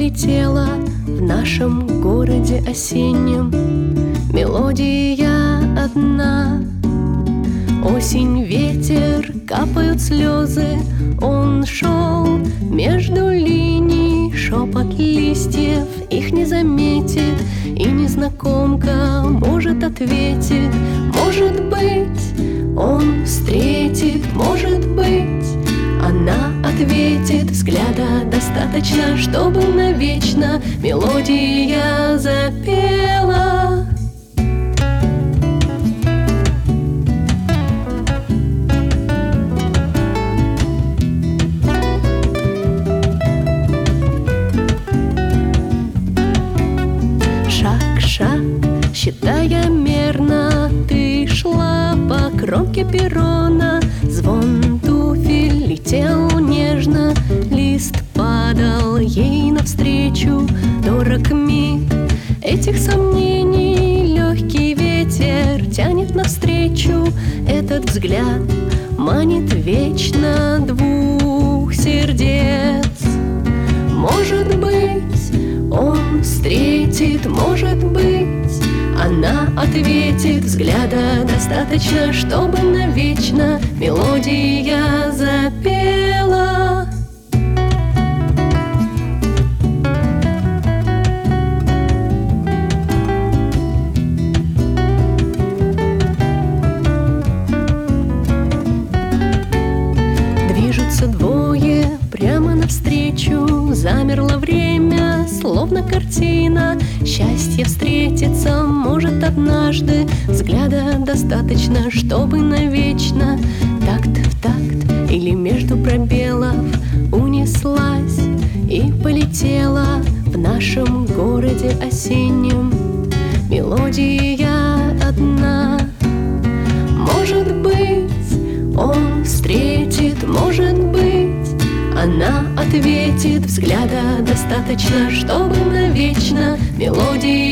полетела в нашем городе осеннем. Мелодия одна. Осень, ветер, капают слезы. Он шел между линий, шепот листьев их не заметит, и незнакомка, может, ответит. Может быть, он встретит, может быть, она ответит. Взгляда достаточно, чтобы навечно мелодия запела. Шаг, считая мерно, ты шла по кромке перрона. Звон туфель летел нежно, лист падал ей навстречу. Дорог миг этих сомнений, легкий ветер тянет навстречу. Этот взгляд манит вечно двух сердец. Может быть, он встретит, может быть, она ответит. Взгляда достаточно, чтобы навечно мелодия запела. Движутся двое прямо навстречу. Замерло время, словно картина. Счастье встретиться может однажды. Взгляда достаточно, чтобы навечно. Такт в такт или между пробелов унеслась и полетела в нашем городе осеннем. Мелодия одна. Может быть, он встретит, может быть, она ответит. Взгляда достаточно, чтобы навечно мелодия